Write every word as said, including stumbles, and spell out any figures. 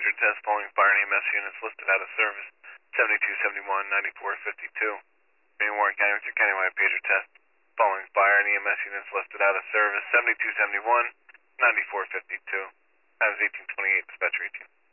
pager test following fire and E M S units listed out of service, seventy-two seventy-one, ninety-four fifty-two. Being Warren County with your countywide pager test following fire and E M S units listed out of service, seventy-two seventy-one, ninety-four fifty-two. That was eighteen twenty-eight, dispatcher eighteen.